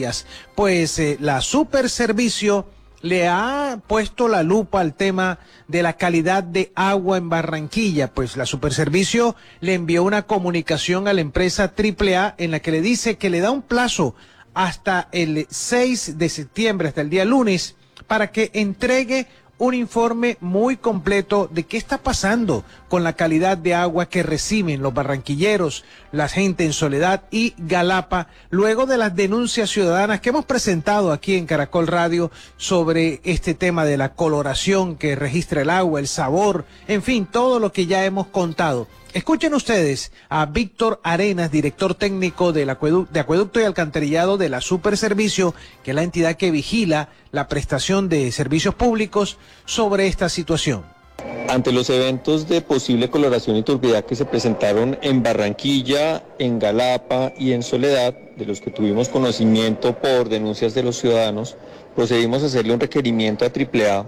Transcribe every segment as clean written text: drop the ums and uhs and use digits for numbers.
Pues la Superservicio le ha puesto la lupa al tema de la calidad de agua en Barranquilla. Pues la Superservicio le envió una comunicación a la empresa AAA en la que le dice que le da un plazo hasta el 6 de septiembre, hasta el día lunes, para que entregue un informe muy completo de qué está pasando con la calidad de agua que reciben los barranquilleros, la gente en Soledad y Galapa, luego de las denuncias ciudadanas que hemos presentado aquí en Caracol Radio sobre este tema de la coloración que registra el agua, el sabor, en fin, todo lo que ya hemos contado. Escuchen ustedes a Víctor Arenas, director técnico de Acueducto y Alcantarillado de la Superservicio, que es la entidad que vigila la prestación de servicios públicos, sobre esta situación. Ante los eventos de posible coloración y turbidez que se presentaron en Barranquilla, en Galapa y en Soledad, de los que tuvimos conocimiento por denuncias de los ciudadanos, procedimos a hacerle un requerimiento a AAA.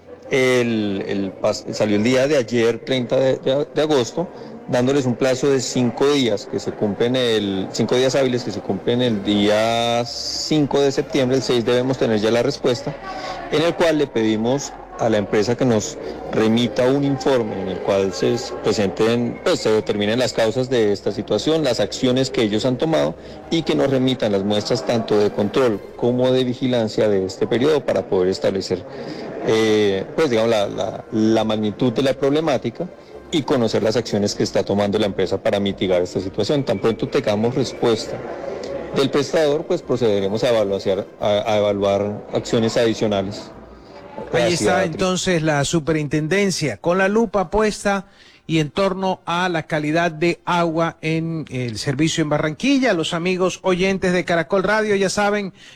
Salió el día de ayer, 30 de agosto, dándoles un plazo de 5 días que se cumplen 5 días hábiles que se cumplen el día 5 de septiembre, el 6 debemos tener ya la respuesta, en el cual le pedimos a la empresa que nos remita un informe en el cual se presenten, pues se determinen las causas de esta situación, las acciones que ellos han tomado y que nos remitan las muestras tanto de control como de vigilancia de este periodo para poder establecer pues digamos la magnitud de la problemática y conocer las acciones que está tomando la empresa para mitigar esta situación. Tan pronto tengamos respuesta del prestador, pues procederemos a evaluar acciones adicionales. Ahí está entonces la superintendencia con la lupa puesta y en torno a la calidad de agua en el servicio en Barranquilla. Los amigos oyentes de Caracol Radio ya saben